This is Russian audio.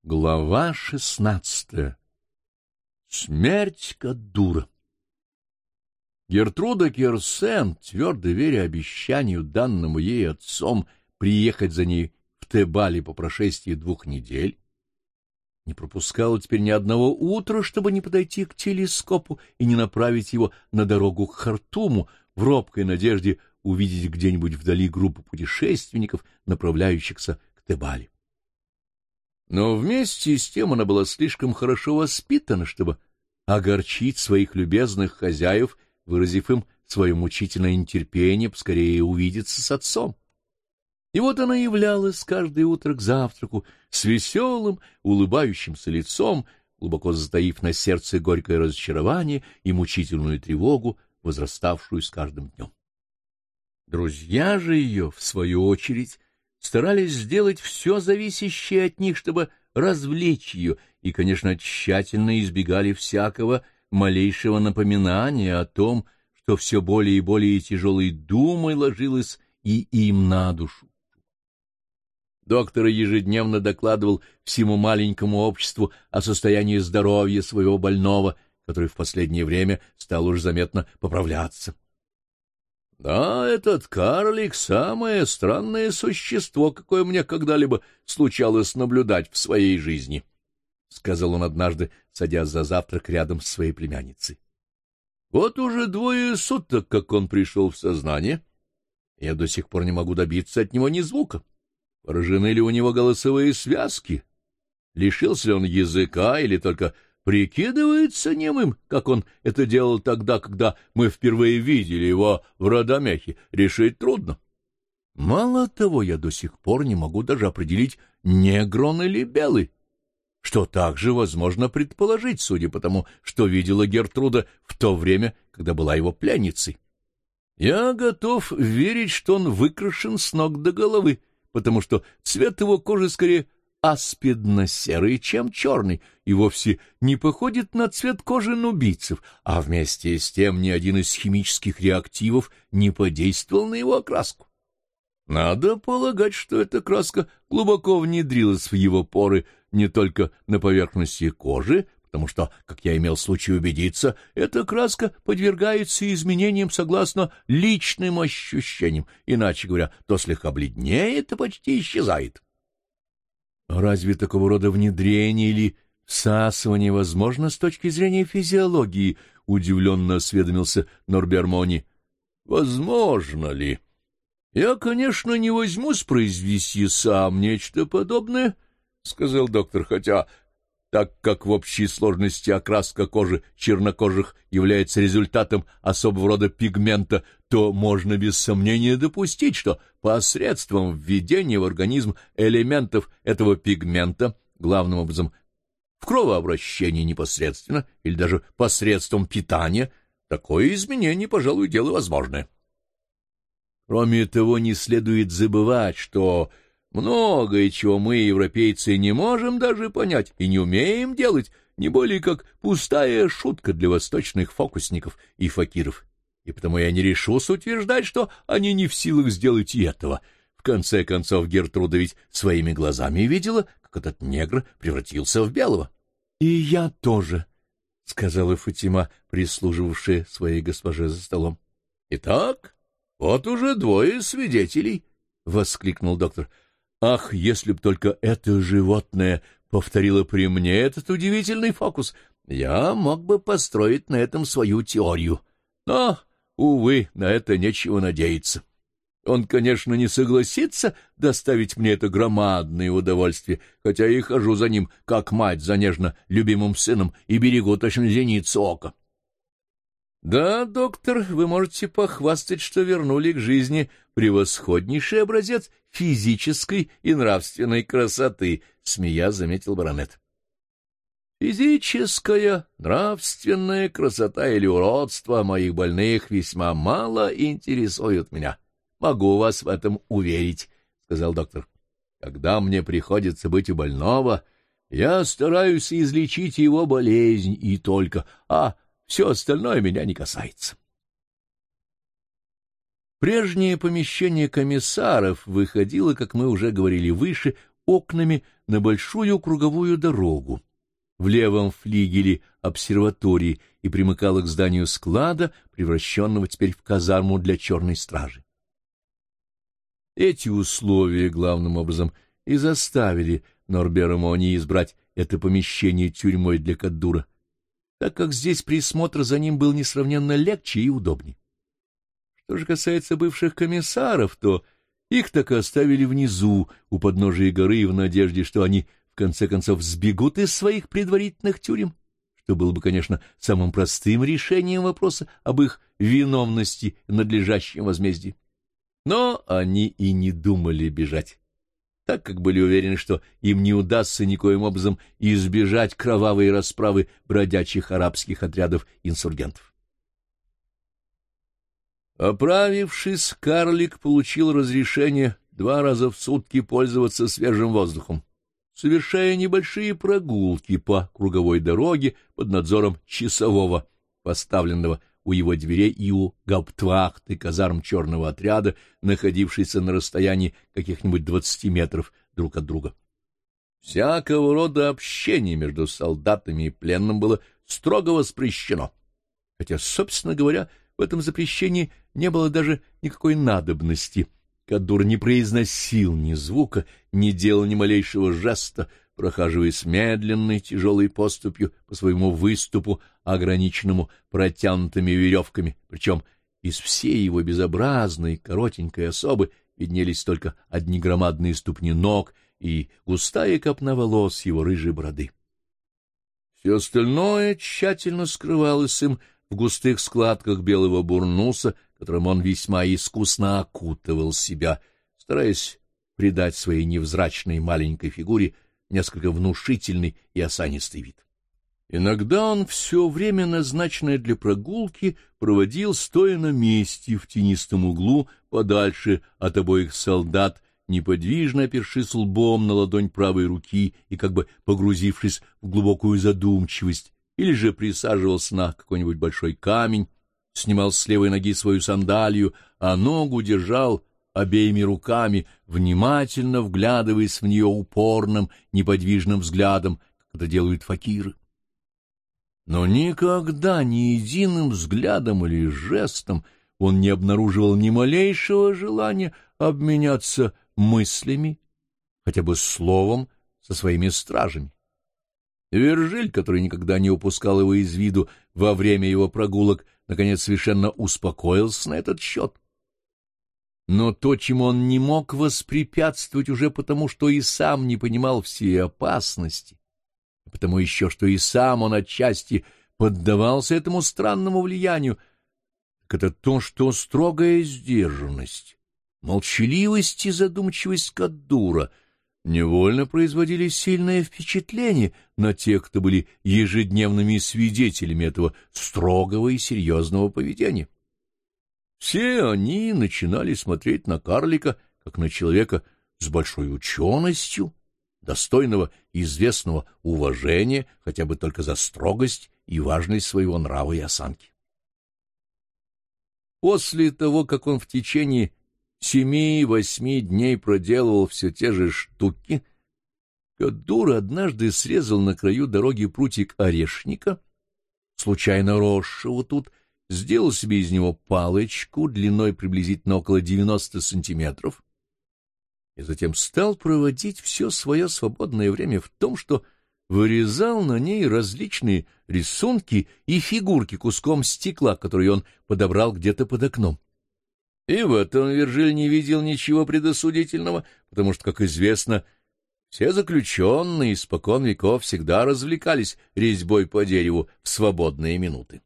Глава 16. Смерть как дура. Гертруда Керсен, твердо веря обещанию, данному ей отцом, приехать за ней в Тебали по прошествии 2 недель, не пропускала теперь ни одного утра, чтобы не подойти к телескопу и не направить его на дорогу к Хартуму в робкой надежде увидеть где-нибудь вдали группу путешественников, направляющихся к Тебали. Но вместе с тем она была слишком хорошо воспитана, чтобы огорчить своих любезных хозяев, выразив им свое мучительное нетерпение поскорее увидеться с отцом. И вот она являлась каждое утро к завтраку с веселым, улыбающимся лицом, глубоко затаив на сердце горькое разочарование и мучительную тревогу, возраставшую с каждым днем. Друзья же ее, в свою очередь, старались сделать все зависящее от них, чтобы развлечь ее, и, конечно, тщательно избегали всякого малейшего напоминания о том, что все более и более тяжелой думой ложилось и им на душу. Доктор ежедневно докладывал всему маленькому обществу о состоянии здоровья своего больного, который в последнее время стал уж заметно поправляться. — Да, этот карлик — самое странное существо, какое мне когда-либо случалось наблюдать в своей жизни, — сказал он однажды, садясь за завтрак рядом с своей племянницей. — Вот уже 2 суток, как он пришел в сознание. Я до сих пор не могу добиться от него ни звука. Поражены ли у него голосовые связки? Лишился ли он языка или только прикидывается немым, как он это делал тогда, когда мы впервые видели его в Радомехе, решить трудно. Мало того, я до сих пор не могу даже определить, негр он или белый, что также возможно предположить, судя по тому, что видела Гертруда в то время, когда была его пленницей. Я готов верить, что он выкрашен с ног до головы, потому что цвет его кожи скорее аспидно-серый, чем черный, и вовсе не походит на цвет кожи нубийцев, а вместе с тем ни один из химических реактивов не подействовал на его окраску. Надо полагать, что эта краска глубоко внедрилась в его поры не только на поверхности кожи, потому что, как я имел случай убедиться, эта краска подвергается изменениям согласно личным ощущениям, иначе говоря, то слегка бледнеет и почти исчезает. Разве такого рода внедрение или всасывание возможно с точки зрения физиологии? — удивленно осведомился Норбермони. — Возможно ли? Я, конечно, не возьмусь произвести сам нечто подобное, — сказал доктор, — хотя, так как в общей сложности окраска кожи чернокожих является результатом особого рода пигмента, то можно без сомнения допустить, что посредством введения в организм элементов этого пигмента, главным образом в кровообращении непосредственно или даже посредством питания, такое изменение, пожалуй, дело возможное. Кроме того, не следует забывать, что многое, чего мы, европейцы, не можем даже понять и не умеем делать, не более как пустая шутка для восточных фокусников и факиров. И потому я не решусь утверждать, что они не в силах сделать и этого. В конце концов, Гертруда ведь своими глазами видела, как этот негр превратился в белого. — И я тоже, — сказала Фатима, прислуживавшая своей госпоже за столом. — Итак, вот уже 2 свидетелей, — воскликнул доктор. — Ах, если б только это животное повторило при мне этот удивительный фокус, я мог бы построить на этом свою теорию. Но, увы, на это нечего надеяться. Он, конечно, не согласится доставить мне это громадное удовольствие, хотя я и хожу за ним, как мать за нежно любимым сыном, и берегу точно зеницу ока. Да, доктор, вы можете похвастать, что вернули к жизни превосходнейший образец физической и нравственной красоты, — смеясь заметил баронет. Физическая, нравственная красота или уродство моих больных весьма мало интересуют меня. Могу вас в этом уверить, — сказал доктор. Когда мне приходится быть у больного, я стараюсь излечить его болезнь и только, а все остальное меня не касается. Прежнее помещение комиссаров выходило, как мы уже говорили выше, окнами на большую круговую дорогу в левом флигеле обсерватории и примыкала к зданию склада, превращенного теперь в казарму для черной стражи. Эти условия, главным образом, и заставили Норбера Мони избрать это помещение тюрьмой для Каддура, так как здесь присмотр за ним был несравненно легче и удобнее. Что же касается бывших комиссаров, то их так и оставили внизу, у подножия горы, в надежде, что они в конце концов сбегут из своих предварительных тюрем, что было бы, конечно, самым простым решением вопроса об их виновности и надлежащем возмездии. Но они и не думали бежать, так как были уверены, что им не удастся никоим образом избежать кровавой расправы бродячих арабских отрядов инсургентов. Оправившись, карлик получил разрешение 2 раза в сутки пользоваться свежим воздухом, совершая небольшие прогулки по круговой дороге под надзором часового, поставленного у его дверей и у гауптвахты казарм черного отряда, находившейся на расстоянии каких-нибудь 20 метров друг от друга. Всякого рода общение между солдатами и пленным было строго воспрещено, хотя, собственно говоря, в этом запрещении не было даже никакой надобности. Каддур не произносил ни звука, не делал ни малейшего жеста, прохаживаясь медленной тяжелой поступью по своему выступу, ограниченному протянутыми веревками, причем из всей его безобразной коротенькой особы виднелись только одни громадные ступни ног и густая копна волос его рыжей бороды. Все остальное тщательно скрывалось им в густых складках белого бурнуса, которым он весьма искусно окутывал себя, стараясь придать своей невзрачной маленькой фигуре несколько внушительный и осанистый вид. Иногда он все время, назначенное для прогулки, проводил, стоя на месте в тенистом углу, подальше от обоих солдат, неподвижно опершись лбом на ладонь правой руки и как бы погрузившись в глубокую задумчивость, или же присаживался на какой-нибудь большой камень, снимал с левой ноги свою сандалию, а ногу держал обеими руками, внимательно вглядываясь в нее упорным, неподвижным взглядом, как это делают факиры. Но никогда ни единым взглядом или жестом он не обнаруживал ни малейшего желания обменяться мыслями, хотя бы словом, со своими стражами. Вержиль, который никогда не упускал его из виду во время его прогулок, наконец совершенно успокоился на этот счет. Но то, чему он не мог воспрепятствовать уже потому, что и сам не понимал всей опасности, а потому еще, что и сам он отчасти поддавался этому странному влиянию, так это то, что строгая сдержанность, молчаливость и задумчивость Каддура невольно производили сильное впечатление на тех, кто были ежедневными свидетелями этого строгого и серьезного поведения. Все они начинали смотреть на карлика, как на человека с большой ученостью, достойного известного уважения, хотя бы только за строгость и важность своего нрава и осанки. После того, как он в течение 7-8 дней проделывал все те же штуки, Каддур однажды срезал на краю дороги прутик орешника, случайно росшего тут, сделал себе из него палочку длиной приблизительно около 90 сантиметров и затем стал проводить все свое свободное время в том, что вырезал на ней различные рисунки и фигурки куском стекла, которые он подобрал где-то под окном. И в этом Вержиль не видел ничего предосудительного, потому что, как известно, все заключенные испокон веков всегда развлекались резьбой по дереву в свободные минуты.